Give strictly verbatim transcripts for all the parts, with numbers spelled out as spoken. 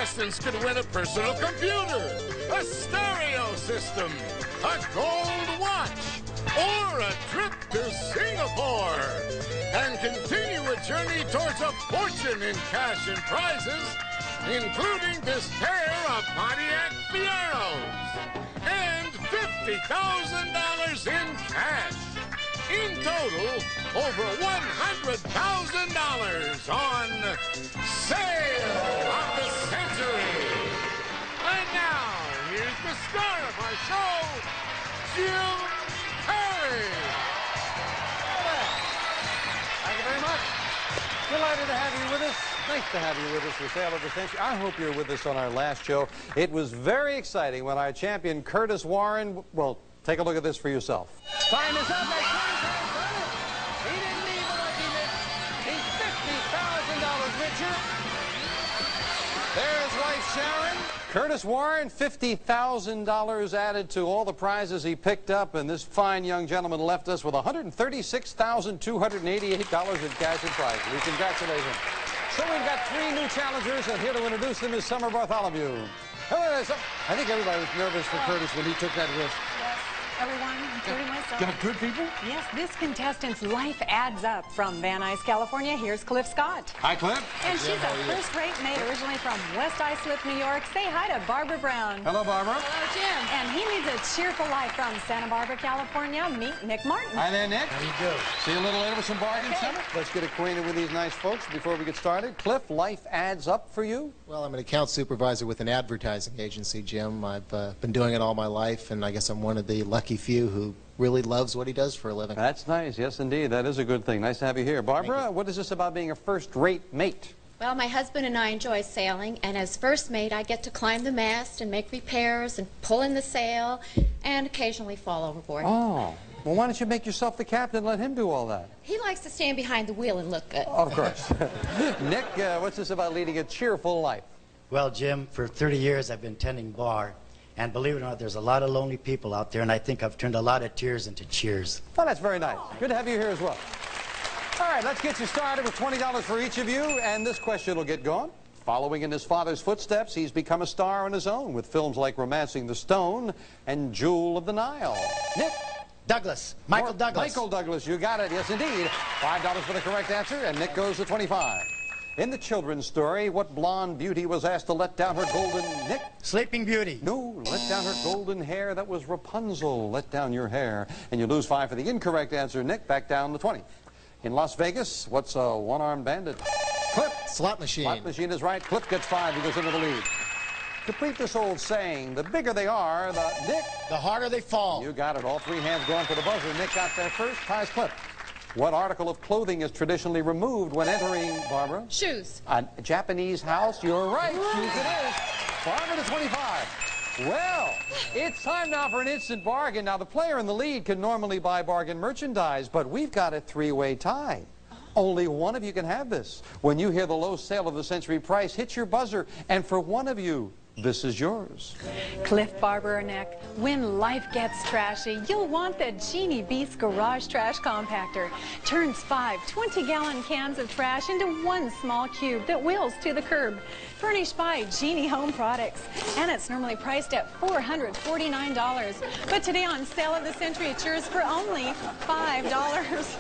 contestants could win a personal computer, a stereo system, a gold watch, or a trip to Singapore, and continue a journey towards a fortune in cash and prizes, including this pair of Pontiac Fieros and fifty thousand dollars in cash. In total, over one hundred thousand dollars on Sale of the Century. And now, here's the star of our show, Jim Perry. Thank you very much. Delighted to have you with us. Nice to have you with us for Sale of the Century. I hope you're with us on our last show. It was very exciting when our champion, Curtis Warren, well, take a look at this for yourself. Time is up. Curtis has done it. He didn't need the lucky mix. He's fifty thousand dollars richer. There's wife Sharon. Curtis Warren, fifty thousand dollars added to all the prizes he picked up, and this fine young gentleman left us with one hundred thirty-six thousand two hundred eighty-eight dollars in cash and prizes. We congratulate him. So we've got three new challengers, and here to introduce them is Summer Bartholomew. Hello there, Summer. I think everybody was nervous for Curtis when he took that risk. Everyone, including myself. Got good people? Yes, this contestant's life adds up. From Van Nuys, California, here's Cliff Scott. Hi, Cliff. And she's a first-rate maid originally from West Islip, New York. Say hi to Barbara Brown. Hello, Barbara. Hello, Jim. And he leads a cheerful life from Santa Barbara, California. Meet Nick Martin. Hi there, Nick. How do you do? See you a little later with some bargains, Okay. Summer. Let's get acquainted with these nice folks before we get started. Cliff, life adds up for you? Well, I'm an account supervisor with an advertising agency, Jim. I've uh, been doing it all my life, and I guess I'm one of the lucky few who really loves what he does for a living. That's nice. Yes, indeed. That is a good thing. Nice to have you here. Barbara, you. what is this about being a first-rate mate? Well, my husband and I enjoy sailing, and as first mate, I get to climb the mast and make repairs and pull in the sail and occasionally fall overboard. Oh. Well, why don't you make yourself the captain and let him do all that? He likes to stand behind the wheel and look good. Of course. Nick, uh, what's this about leading a cheerful life? Well, Jim, for thirty years I've been tending bar, and believe it or not, there's a lot of lonely people out there, and I think I've turned a lot of tears into cheers. Well, that's very nice. Good to have you here as well. All right, let's get you started with twenty dollars for each of you, and this question will get going. Following in his father's footsteps, he's become a star on his own with films like Romancing the Stone and Jewel of the Nile. Nick? Douglas. Michael Or Douglas. Michael Douglas, you got it. Yes, indeed. five dollars for the correct answer, and Nick goes to twenty-five. In the children's story, what blonde beauty was asked to let down her golden... Nick? Sleeping Beauty. No, let down her golden hair. That was Rapunzel. Let down your hair. And you lose five for the incorrect answer. Nick, back down to twenty. In Las Vegas, what's a one-armed bandit? Clip. Slot machine. Slot machine is right. Clip gets five. He goes into the lead. Complete this old saying, the bigger they are, the... Nick? The harder they fall. You got it. All three hands going for the buzzer. Nick got there first. Ties Clip. What article of clothing is traditionally removed when entering, Barbara? Shoes. A Japanese house? You're right. Shoes it is. Barbara to twenty-five. Well, it's time now for an instant bargain. Now, the player in the lead can normally buy bargain merchandise, but we've got a three-way tie. Only one of you can have this. When you hear the low sale of the century price, hit your buzzer, and for one of you, this is yours. Cliff, Barbara, or Nick, when life gets trashy, you'll want the Genie Beast Garage Trash Compactor. Turns five twenty-gallon cans of trash into one small cube that wheels to the curb. Furnished by Genie Home Products. And it's normally priced at four hundred forty-nine dollars. But today on Sale of the Century, it's yours for only five dollars.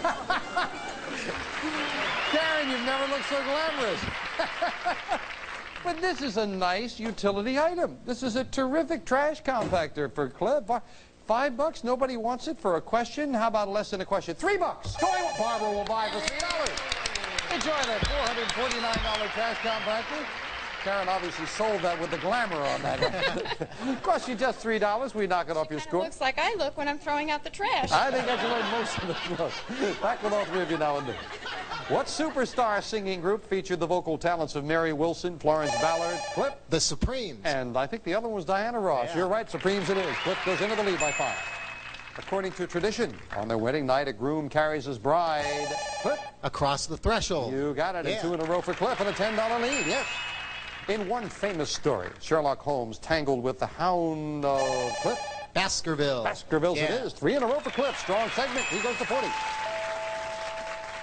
Karen, you've never looked so glamorous. But this is a nice utility item. This is a terrific trash compactor for Cliff. Five bucks? Nobody wants it for a question? How about less than a question? Three bucks. Going, Barbara will buy for three dollars. Enjoy that four hundred forty-nine dollar trash compactor. Karen obviously sold that with the glamour on that. Cost you just three dollars. We knock it off your score. Looks like I look when I'm throwing out the trash. I think I should learn most of the look. Back with all three of you now and then. What superstar singing group featured the vocal talents of Mary Wilson, Florence Ballard, Clip? The Supremes. And I think the other one was Diana Ross. Yeah. You're right, Supremes it is. Clip goes into the lead by five. According to tradition, on their wedding night, a groom carries his bride. Clip? Across the threshold. You got it. Yeah. And two in a row for Cliff and a ten dollar lead. Yes. In one famous story, Sherlock Holmes tangled with the hound of Cliff. Baskerville. Baskervilles Yeah. it is. Three in a row for Cliff. Strong segment. He goes to forty.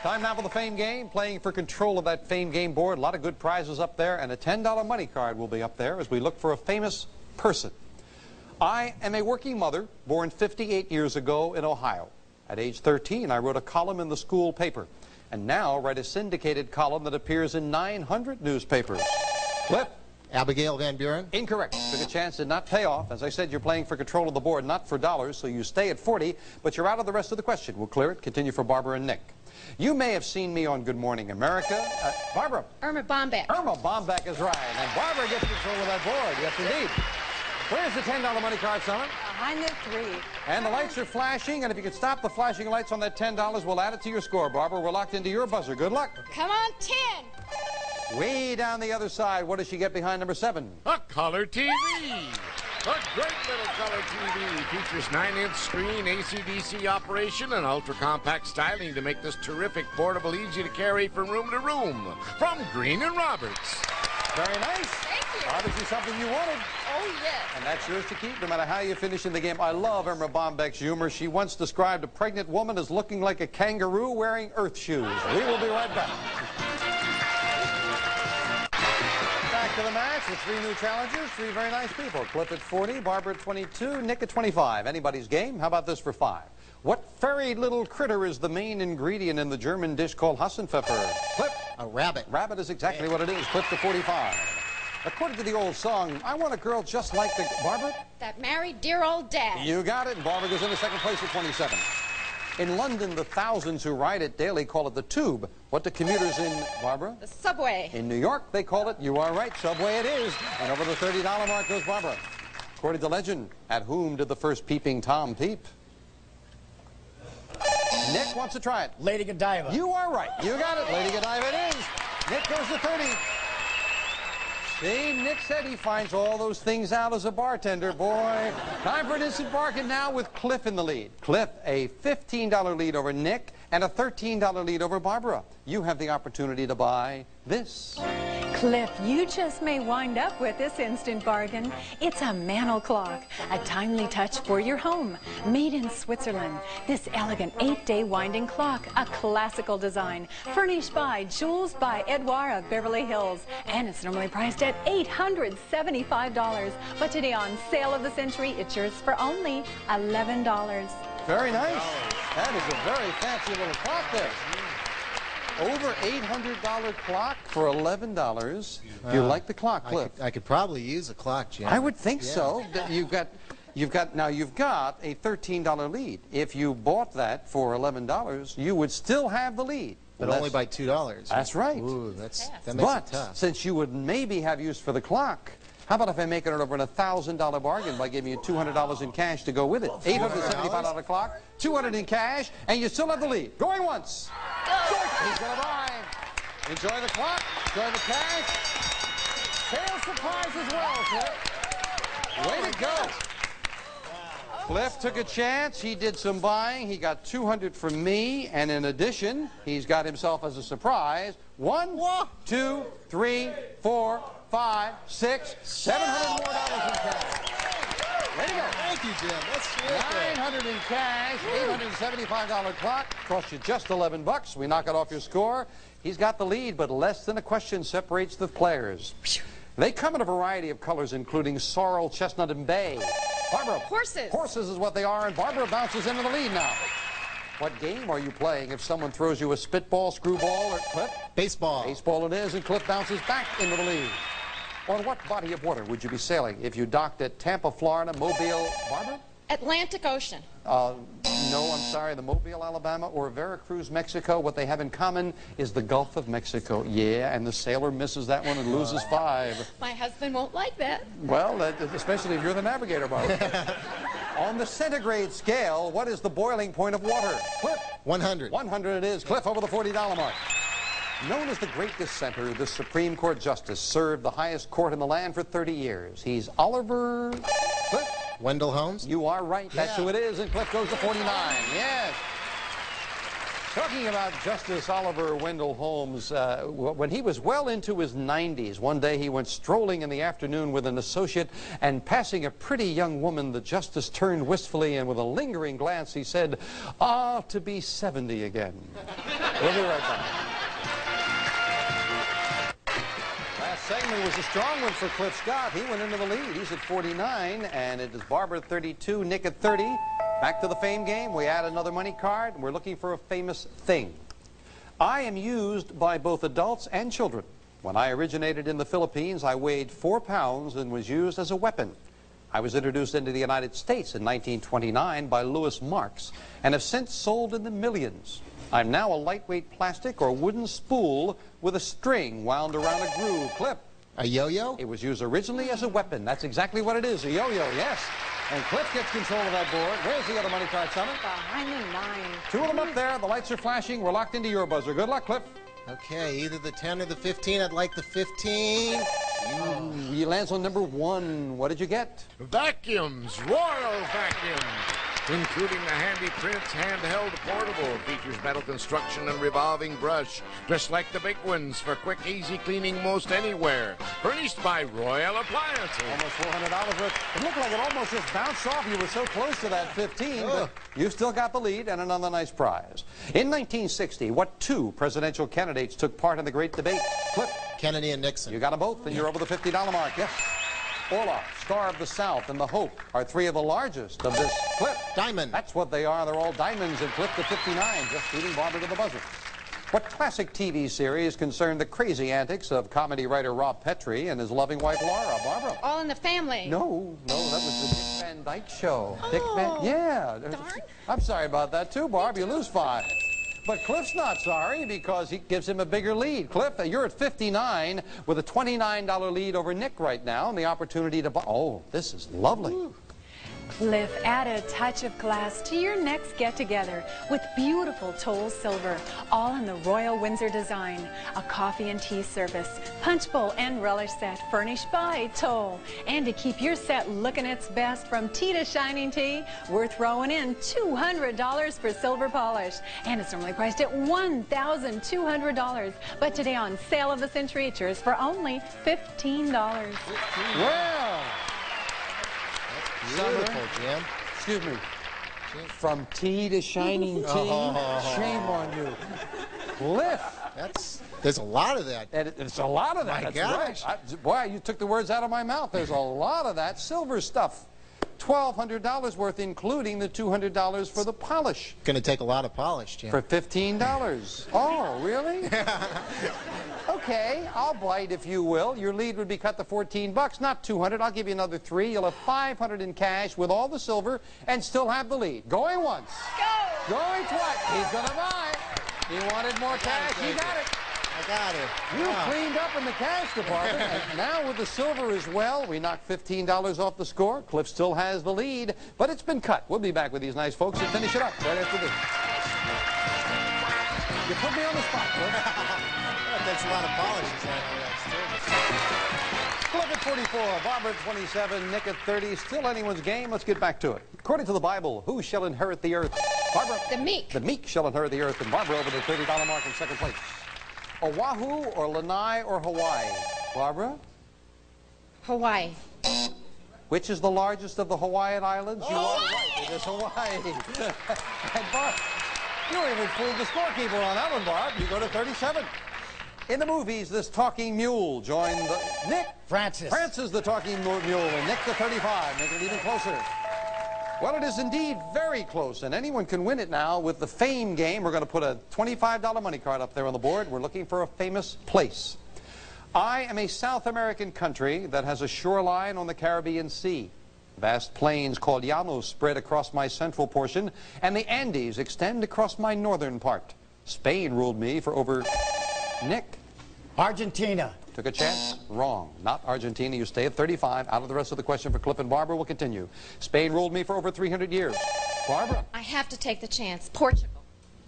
Time now for the Fame Game, playing for control of that Fame Game board. A lot of good prizes up there, and a ten dollar money card will be up there as we look for a famous person. I am a working mother, born fifty-eight years ago in Ohio. At age thirteen, I wrote a column in the school paper, and now write a syndicated column that appears in nine hundred newspapers. Cliff? Abigail Van Buren? Incorrect. Took a chance, did not pay off. As I said, you're playing for control of the board, not for dollars, so you stay at forty, but you're out of the rest of the question. We'll clear it. Continue for Barbara and Nick. You may have seen me on Good Morning America. Uh, Barbara. Irma Bombeck. Irma Bombeck is right. And Barbara gets control of that board. Yes, indeed. Where's the ten dollar money card, Summer? Behind the three. And the lights are flashing, and if you could stop the flashing lights on that ten dollars, we'll add it to your score. Barbara, we're locked into your buzzer. Good luck. Come on, ten. Way down the other side, what does she get behind number seven? A color T V. A great little color T V. Features nine inch screen, A C D C operation, and ultra-compact styling to make this terrific portable easy to carry from room to room. From Green and Roberts. Very nice. Thank you. Obviously something you wanted. Oh, yes. And that's yours to keep, no matter how you finish in the game. I love Irma Bombeck's humor. She once described a pregnant woman as looking like a kangaroo wearing earth shoes. We will be right back. Back to the match with three new challengers, three very nice people. Cliff at forty, Barbara at twenty-two, Nick at twenty-five. Anybody's game? How about this for five? What furry little critter is the main ingredient in the German dish called Hassenpfeffer? Cliff? A rabbit. Rabbit is exactly what it is. Cliff to forty-five. According to the old song, I want a girl just like the... Barbara? That married dear old dad. You got it. And Barbara goes into second place at twenty-seven. In London, the thousands who ride it daily call it the tube. What do commuters in, Barbara? The subway. In New York, they call it, you are right, subway it is. And over the thirty dollar mark goes Barbara. According to legend, at whom did the first peeping Tom peep? Nick wants to try it. Lady Godiva. You are right. You got it. Lady Godiva it is. Nick goes to thirty. See, Nick said he finds all those things out as a bartender, boy. Time for an instant bargain now with Cliff in the lead. Cliff, a fifteen dollar lead over Nick and a thirteen dollar lead over Barbara. You have the opportunity to buy this. Cliff, you just may wind up with this instant bargain. It's a Mantle clock, a timely touch for your home. Made in Switzerland, this elegant eight-day winding clock, a classical design, furnished by Jules by Edouard of Beverly Hills, and it's normally priced at eight hundred seventy-five dollars. But today on Sale of the Century, it's yours for only eleven dollars. Very nice. That is a very fancy little clock there. Over eight hundred dollar clock for eleven dollars. Uh, Do you like the clock, Cliff? I could, I could probably use a clock, Jim. I would think yeah. so. You've got, you've got, now you've got a thirteen dollar lead. If you bought that for eleven dollars, you would still have the lead. But only by two dollars. That's right. Ooh, that's, that makes but it tough. Since you would maybe have use for the clock, how about if I make it over a one thousand dollar bargain by giving you two hundred dollars in cash to go with it? eight hundred seventy-five dollar clock, two hundred dollars in cash, and you still have the lead. Going once. He's going to buy. Enjoy the clock. Enjoy the cash. Sales surprise as well, Cliff. Way to go. Cliff took a chance. He did some buying. He got two hundred dollars from me, and in addition, he's got himself as a surprise one, two, three, four, five, six, seven hundred more dollars in cash. Way to go. Thank you, Jim. That's terrific. nine hundred in cash, eight hundred seventy-five dollar clock. Cost you just eleven bucks. We knock it off your score. He's got the lead, but less than a question separates the players. They come in a variety of colors, including sorrel, chestnut, and bay. Barbara. Horses. Horses is what they are, and Barbara bounces into the lead now. What game are you playing if someone throws you a spitball, screwball, or Cliff? Baseball. Baseball it is, and Cliff bounces back into the lead. On what body of water would you be sailing if you docked at Tampa, Florida, Mobile, Barbara? Atlantic Ocean. Uh, no, I'm sorry, the Mobile, Alabama, or Veracruz, Mexico. What they have in common is the Gulf of Mexico. Yeah, and the sailor misses that one and loses five. My husband won't like that. Well, that, especially if you're the navigator, Barbara. On the centigrade scale, what is the boiling point of water? Cliff? one hundred. one hundred it is. Cliff over the forty dollar mark. Known as the Great Dissenter, the Supreme Court Justice served the highest court in the land for thirty years. He's Oliver... Cliff? Wendell Holmes? You are right. That's yeah. who it is, and Cliff goes to forty-nine. Yes. Talking about Justice Oliver Wendell Holmes, uh, when he was well into his nineties, one day he went strolling in the afternoon with an associate, and passing a pretty young woman, the justice turned wistfully, and with a lingering glance he said, "Ah, to be seventy again." We'll be right back. Last segment was a strong one for Cliff Scott. He went into the lead. He's at forty-nine, and it is Barbara at thirty-two, Nick at thirty. Back to the fame game. We add another money card, and we're looking for a famous thing. I am used by both adults and children. When I originated in the Philippines, I weighed four pounds and was used as a weapon. I was introduced into the United States in nineteen twenty-nine by Louis Marx and have since sold in the millions. I'm now a lightweight plastic or wooden spool with a string wound around a groove clip. A yo-yo? It was used originally as a weapon. That's exactly what it is, a yo-yo, yes. And Cliff gets control of that board. Where's the other money card, Summit? Behind the nine. Two of them up there. The lights are flashing. We're locked into your buzzer. Good luck, Cliff. Okay, either the ten or the fifteen. I'd like the fifteen. Oh. He lands on number one. What did you get? Vacuums, Royal Vacuums. Including the handy Prince handheld portable, features metal construction and revolving brush, just like the big ones for quick, easy cleaning most anywhere. Furnished by Royal Appliances. Almost four hundred dollars worth. It looked like it almost just bounced off. You were so close to that fifteen, but you still got the lead and another nice prize. In nineteen sixty, what two presidential candidates took part in the great debate? Cliff. Kennedy and Nixon. You got them both, and you're over the fifty dollar mark. Yes. Orloff, Star of the South, and the Hope are three of the largest of this clip. Diamond. That's what they are. They're all diamonds and clip to fifty-nine, just beating Barbara to the buzzer. What classic T V series concerned the crazy antics of comedy writer Rob Petrie and his loving wife Laura? Barbara? All in the Family. No, no, that was the Dick Van Dyke Show. Dick Van, yeah. darn. I'm sorry about that too, Barb. You lose five. But Cliff's not sorry because he gives him a bigger lead. Cliff, you're at fifty-nine with a twenty-nine dollar lead over Nick right now and the opportunity to buy. Oh, this is lovely. Ooh. Cliff, add a touch of class to your next get-together with beautiful Toll silver, all in the Royal Windsor design. A coffee and tea service, punch bowl and relish set furnished by Toll. And to keep your set looking its best from tea to shining tea, we're throwing in two hundred dollars for silver polish. And it's normally priced at one thousand two hundred dollars. But today on Sale of the Century, it's yours for only fifteen dollars. Well. Beautiful, Jim. Excuse me. From tea to shining tea. Oh. Shame on you. Cliff. That's, there's a lot of that. And it's a lot of that. My That's gosh. right. I, boy, you took the words out of my mouth. There's a lot of that silver stuff. twelve hundred dollars worth, including the two hundred dollars for the polish. Going to take a lot of polish, Jim. For fifteen dollars. Oh, really? Okay, I'll bite if you will. Your lead would be cut to fourteen bucks, not two hundred. I'll give you another three. You'll have five hundred in cash with all the silver and still have the lead. Going once. Go! Going twice. He's going to buy. He wanted more cash. He got it. I got it. You Wow. cleaned up in the cash department. And now with the silver as well, we knocked fifteen dollars off the score. Cliff still has the lead, but it's been cut. We'll be back with these nice folks and finish it up right after this. You put me on the spot, Cliff. That's a lot of polish. Is that, that's Cliff at forty-four, Barbara at twenty-seven, Nick at thirty. Still anyone's game. Let's get back to it. According to the Bible, who shall inherit the earth? Barbara? The meek. The meek shall inherit the earth, and Barbara over the thirty dollar mark in second place. Oahu or Lanai or Hawaii? Barbara? Hawaii. Which is the largest of the Hawaiian Islands? You are right. It is Hawaii. And Barb, you even fooled the scorekeeper on that one, Barb. You go to thirty-seven. In the movies, this talking mule joined the... Nick? Francis. Francis the talking mule, and Nick the thirty-five, making it even closer. Well, it is indeed very close, and anyone can win it now with the fame game. We're going to put a twenty-five dollar money card up there on the board. We're looking for a famous place. I am a South American country that has a shoreline on the Caribbean Sea. Vast plains called llanos spread across my central portion, and the Andes extend across my northern part. Spain ruled me for over... Nick? Argentina. Took a chance? Wrong. Not Argentina. You stay at thirty-five. Out of the rest of the question for Cliff and Barbara. We'll continue. Spain ruled me for over three hundred years. Barbara? I have to take the chance. Portugal.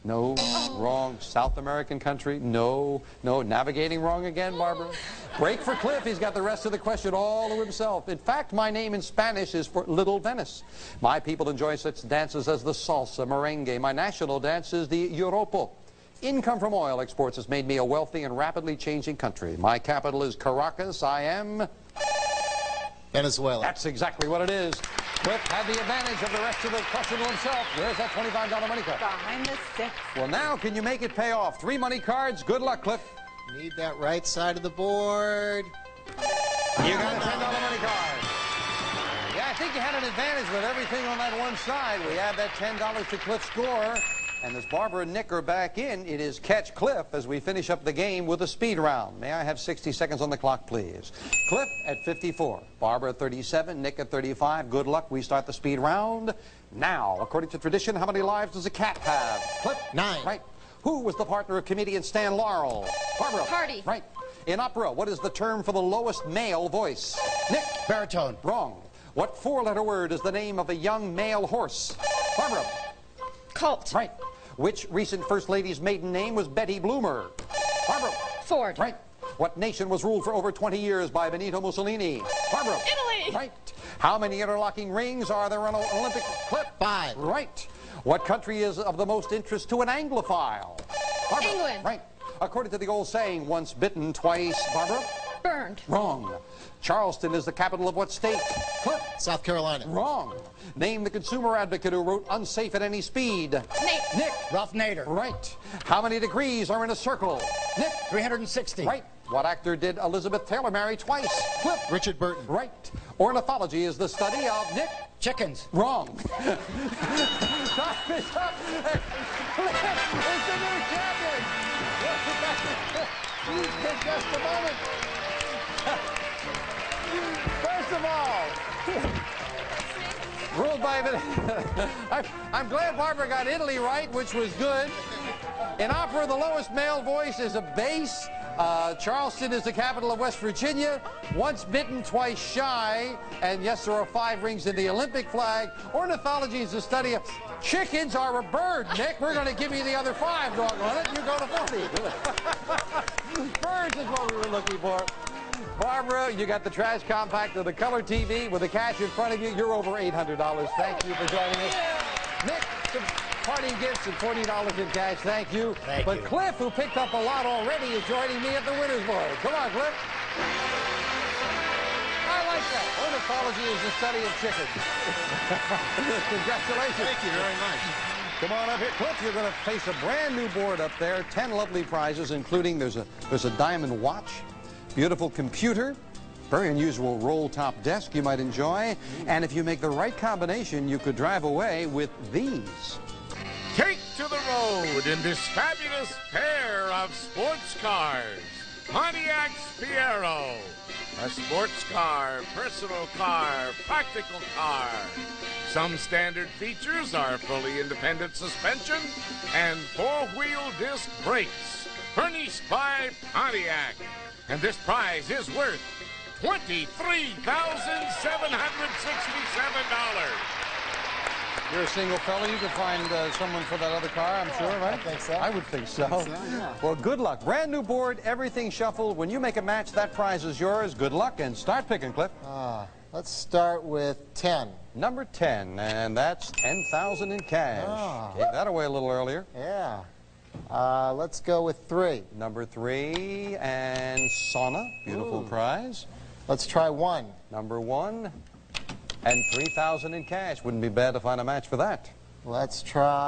No. Wrong. South American country? No. No. Navigating wrong again, Barbara? Break for Cliff. He's got the rest of the question all to himself. In fact, my name in Spanish is for Little Venice. My people enjoy such dances as the salsa, merengue. My national dance is the Europo. Income from oil exports has made me a wealthy and rapidly changing country. My capital is Caracas. I am... Venezuela. That's exactly what it is. Cliff had the advantage of the rest of the question to himself. Where's that twenty-five dollar money card? Behind the six. Well, now can you make it pay off? Three money cards. Good luck, Cliff. Need that right side of the board. You got a ten dollar money card. Yeah, I think you had an advantage with everything on that one side. We add that ten dollars to Cliff's score. And as Barbara and Nick are back in, it is catch Cliff as we finish up the game with a speed round. May I have sixty seconds on the clock, please? Cliff at fifty-four, Barbara at thirty-seven, Nick at thirty-five. Good luck. We start the speed round now. According to tradition, how many lives does a cat have? Cliff? Nine. Right. Who was the partner of comedian Stan Laurel? Barbara? Hardy. Right. In opera, what is the term for the lowest male voice? Nick? Baritone. Wrong. What four-letter word is the name of a young male horse? Barbara? Colt. Right. Which recent First Lady's maiden name was Betty Bloomer? Barbara? Ford. Right. What nation was ruled for over twenty years by Benito Mussolini? Barbara? Italy. Right. How many interlocking rings are there on an Olympic clip? Five. Right. What country is of the most interest to an Anglophile? Barbara? England. Right. According to the old saying, once bitten, twice, Barbara? Burned. Wrong. Charleston is the capital of what state? Cliff? South Carolina. Wrong. Name the consumer advocate who wrote Unsafe at Any Speed. Nate. Nick? Ralph Nader. Right. How many degrees are in a circle? Nick? three hundred sixty. Right. What actor did Elizabeth Taylor marry twice? Cliff? Richard Burton. Right. Ornithology is the study of Nick? Chickens. Wrong. Time is up. Cliff is the new champion. We'll be back in just a moment. First of all, ruled by I'm, I'm glad Barbara got Italy right, which was good. In opera, the lowest male voice is a bass. Uh, Charleston is the capital of West Virginia. Once bitten, twice shy. And yes, there are five rings in the Olympic flag. Ornithology is the study of chickens are a bird, Nick. We're going to give you the other five, doggone it. You go to forty. Birds is what we were looking for. Barbara, you got the trash compactor, the color T V with the cash in front of you. You're over eight hundred dollars. Thank you for joining us. Nick, some parting gifts and forty dollars in cash. Thank you. Thank but you. Cliff, who picked up a lot already, is joining me at the winner's board. Come on, Cliff. I like that. Ornithology is the study of chickens. Congratulations. Thank you very much. Come on up here. Cliff, you're going to face a brand new board up there. Ten lovely prizes, including there's a, there's a diamond watch, beautiful computer, very unusual roll-top desk you might enjoy. And if you make the right combination, you could drive away with these. Take to the road in this fabulous pair of sports cars. Pontiac Fiero. A sports car, personal car, practical car. Some standard features are fully independent suspension and four-wheel disc brakes. Furnished by Pontiac. And this prize is worth twenty-three thousand seven hundred sixty-seven dollars. You're a single fella. You could find uh, someone for that other car, I'm sure, right? I think so. I would think so. I think so, yeah. Well, good luck. Brand new board, everything shuffled. When you make a match, that prize is yours. Good luck, and start picking, Cliff. Ah, let's start with ten. Number ten, and that's ten thousand in cash. Ah. Gave that away a little earlier. Yeah. Uh, let's go with three. Number three, and sauna, beautiful Ooh. prize. Let's try one. Number one, and three thousand in cash. Wouldn't be bad to find a match for that. Let's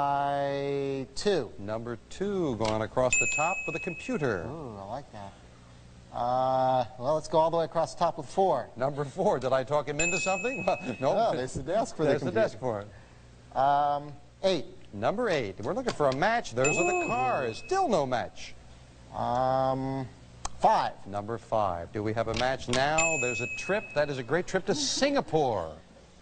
try two. Number two, going across the top with a computer. Ooh, I like that. Uh, well, let's go all the way across the top with four. Number four, did I talk him into something? no. Oh, there's the desk for the There's the computer. desk for it. Um, eight. Number eight, we're looking for a match. Those are the cars. Still no match. Um, five. Number five, do we have a match now? There's a trip. That is a great trip to Singapore.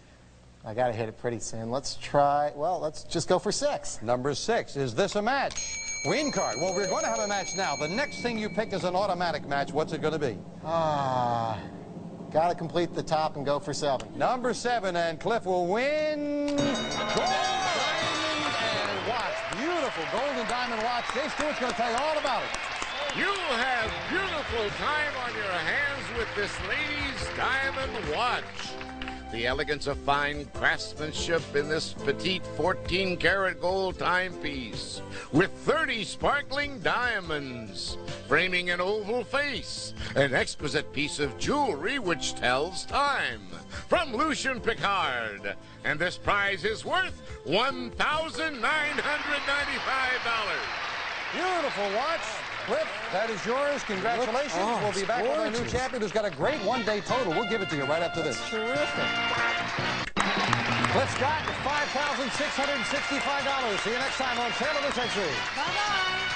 I got to hit it pretty soon. Let's try, well, let's just go for six. Number six, is this a match? Win card. Well, we're going to have a match now. The next thing you pick is an automatic match. What's it going to be? Ah, got to complete the top and go for seven. Number seven, and Cliff will win. Gold, diamond, and watch. Beautiful. beautiful gold and diamond watch. Dave Stewart's going to tell you all about it. You'll have beautiful time on your hands with this lady's diamond watch. The elegance of fine craftsmanship in this petite fourteen karat gold timepiece with thirty sparkling diamonds, framing an oval face, an exquisite piece of jewelry which tells time. From Lucien Piccard. And this prize is worth one thousand nine hundred ninety-five dollars. Beautiful watch. Cliff, that is yours. Congratulations. Oh, we'll be back with our new gorgeous. champion who's got a great one-day total. We'll give it to you right after this. Terrific. Cliff Scott with five thousand six hundred sixty-five dollars. See you next time on Sale of the Century. Bye-bye.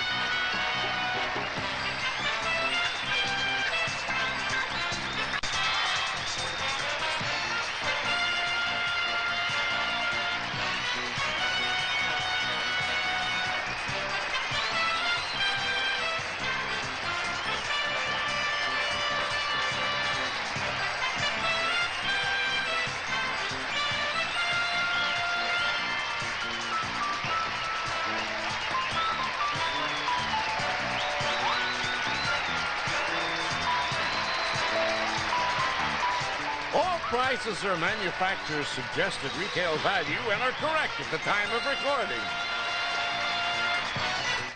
All prices are manufacturer's suggested retail value and are correct at the time of recording.